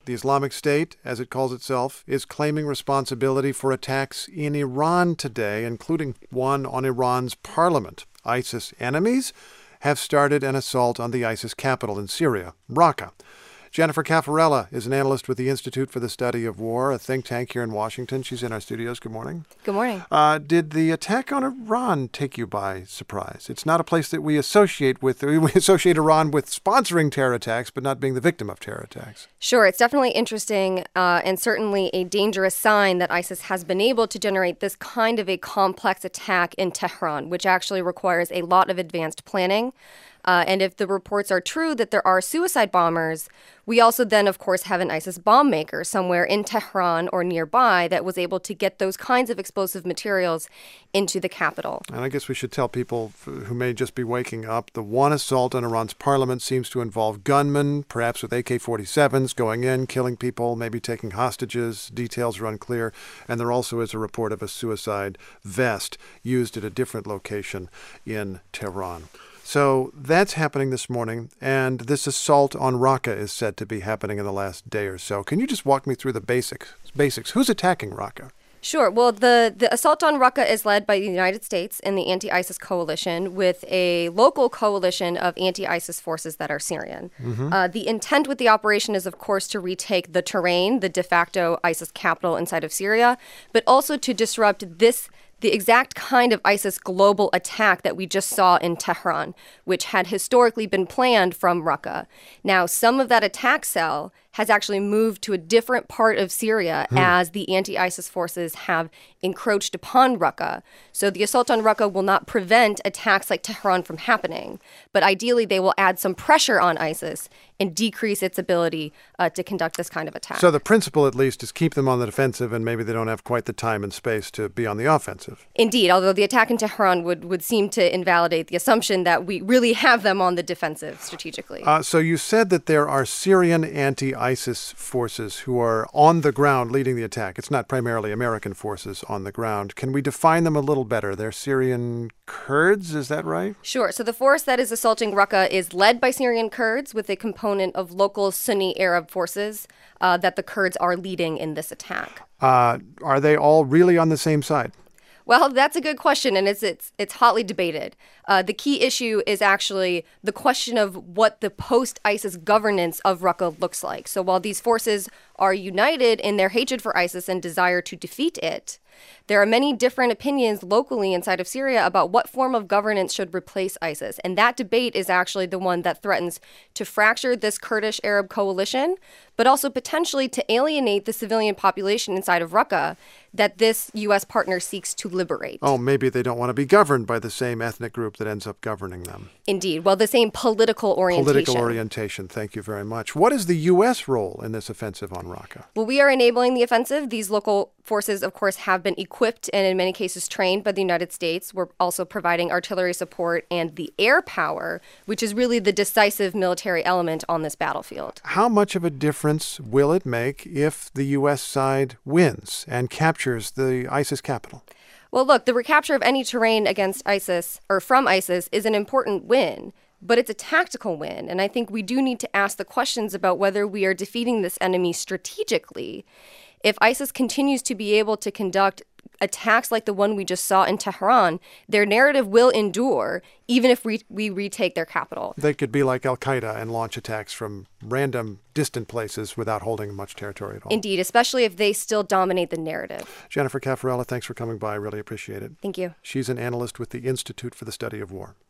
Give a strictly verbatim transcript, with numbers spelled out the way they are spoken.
The Islamic State, as it calls itself, is claiming responsibility for attacks in Iran today, including one on Iran's parliament. ISIS enemies have started an assault on the ISIS capital in Syria, Raqqa. Jennifer Caffarella is an analyst with the Institute for the Study of War, a think tank here in Washington. She's in our studios. Good morning. Good morning. Uh, did the attack on Iran take you by surprise? It's not a place that we associate with. We associate Iran with sponsoring terror attacks, but not being the victim of terror attacks. Sure. It's definitely interesting uh, and certainly a dangerous sign that ISIS has been able to generate this kind of a complex attack in Tehran, which actually requires a lot of advanced planning. Uh, and if the reports are true that there are suicide bombers, we also then, of course, have an ISIS bomb maker somewhere in Tehran or nearby that was able to get those kinds of explosive materials into the capital. And I guess we should tell people who may just be waking up, the one assault on Iran's parliament seems to involve gunmen, perhaps with A K forty-sevens, going in, killing people, maybe taking hostages. Details are unclear. And there also is a report of a suicide vest used at a different location in Tehran. So that's happening this morning, and this assault on Raqqa is said to be happening in the last day or so. Can you just walk me through the basics? Basics. Who's attacking Raqqa? Sure. Well, the, the assault on Raqqa is led by the United States and the anti-ISIS coalition with a local coalition of anti-ISIS forces that are Syrian. Mm-hmm. Uh, the intent with the operation is, of course, to retake the terrain, the de facto ISIS capital inside of Syria, but also to disrupt this the exact kind of ISIS global attack that we just saw in Tehran, which had historically been planned from Raqqa. Now, some of that attack cell has actually moved to a different part of Syria hmm. as the anti-ISIS forces have encroached upon Raqqa. So the assault on Raqqa will not prevent attacks like Tehran from happening, but ideally they will add some pressure on ISIS and decrease its ability uh, to conduct this kind of attack. So the principle, at least, is keep them on the defensive, and maybe they don't have quite the time and space to be on the offensive. Indeed, although the attack in Tehran would, would seem to invalidate the assumption that we really have them on the defensive strategically. Uh, so you said that there are Syrian anti-ISIS forces who are on the ground leading the attack. It's not primarily American forces on the ground. Can we define them a little better? They're Syrian Kurds, is that right? Sure. So the force that is assaulting Raqqa is led by Syrian Kurds with a component of local Sunni Arab forces uh, that the Kurds are leading in this attack. Uh, are they all really on the same side? Well, that's a good question, and it's it's it's hotly debated. Uh, the key issue is actually the question of what the post-ISIS governance of Raqqa looks like. So while these forces are united in their hatred for ISIS and desire to defeat it, there are many different opinions locally inside of Syria about what form of governance should replace ISIS. And that debate is actually the one that threatens to fracture this Kurdish Arab coalition, but also potentially to alienate the civilian population inside of Raqqa that this U S partner seeks to liberate. Oh, maybe they don't want to be governed by the same ethnic group that ends up governing them. Indeed. Well, the same political orientation. Political orientation. Thank you very much. What is the U S role in this offensive on Raqqa? Well, we are enabling the offensive. These local forces, of course, have been equipped and in many cases trained by the United States. We're also providing artillery support and the air power, which is really the decisive military element on this battlefield. How much of a difference will it make if the U S side wins and captures the ISIS capital? Well, look, the recapture of any terrain against ISIS or from ISIS is an important win, but it's a tactical win. And I think we do need to ask the questions about whether we are defeating this enemy strategically. If ISIS continues to be able to conduct attacks like the one we just saw in Tehran, their narrative will endure even if we, we retake their capital. They could be like al-Qaeda and launch attacks from random distant places without holding much territory at all. Indeed, especially if they still dominate the narrative. Jennifer Caffarella, thanks for coming by. I really appreciate it. Thank you. She's an analyst with the Institute for the Study of War.